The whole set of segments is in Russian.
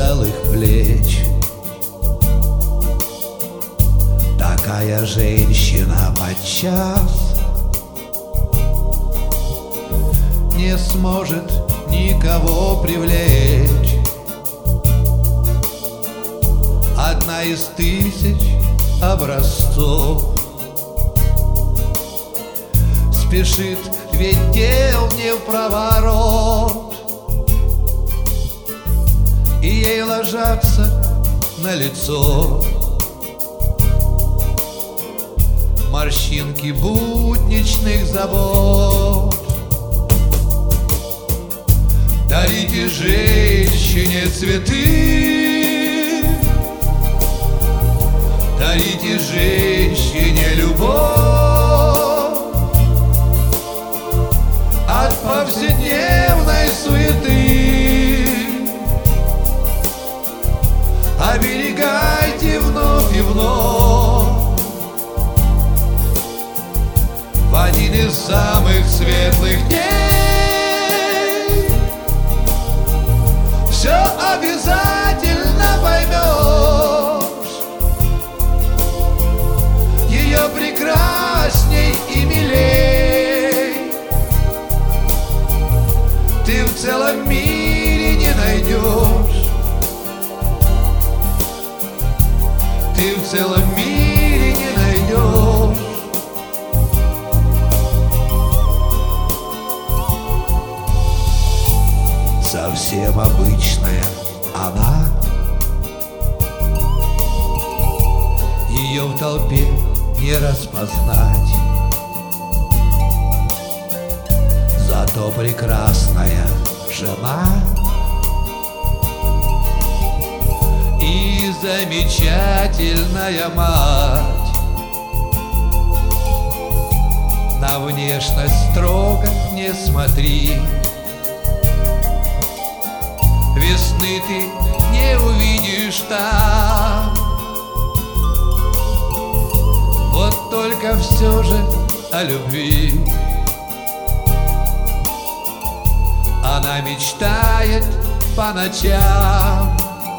усталых плеч. Такая женщина подчас не сможет никого привлечь. Одна из тысяч образцов, спешит, ведь дел не в проворот, и ей ложатся на лицо морщинки будничных забот. Дарите женщине цветы, дарите женщине любовь от повседневной суеты. Оберегайте вновь и вновь в один из самых светлых дней. Все обязательно поймешь, ее прекрасней и милей ты в целом мире не найдешь. Ты в целом мире не найдешь. Совсем обычная она, ее в толпе не распознать, зато прекрасная жена и замечательная мать. На внешность строго не смотри, весны ты не увидишь там. Вот только все же о любви она мечтает по ночам.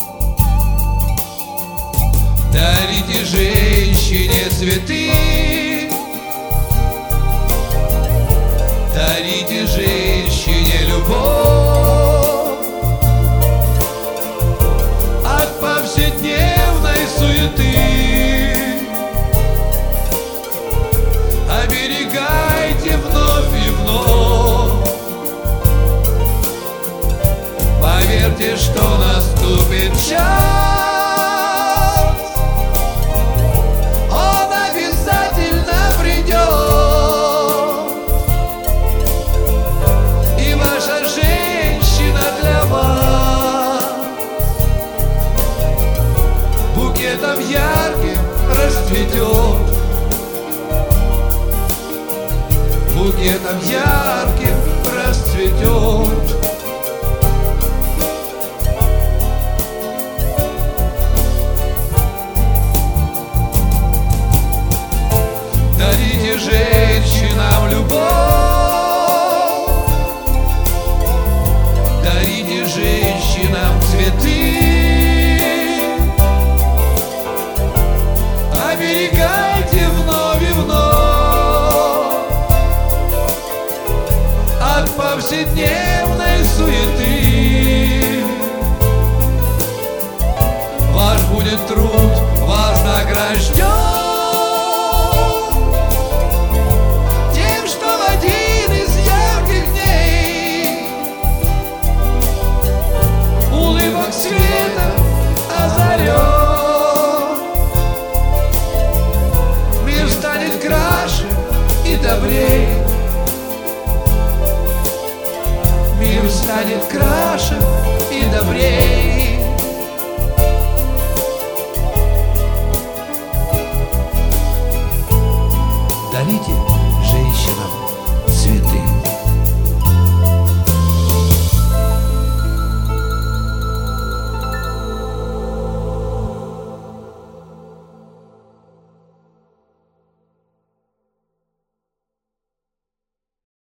Дарите женщине цветы, дарите женщине любовь от повседневной суеты. Оберегайте вновь и вновь, поверьте, что наступит час, букетом ярким расцветет, букетом ярким расцветет. Дарите женщинам любовь, дарите женщинам цветы, оберегайте вновь и вновь от повседневной суеты. Ваш будет труд вознагражден тем, что в один из ярких дней улыбок света озарен. Добрей, мир станет краше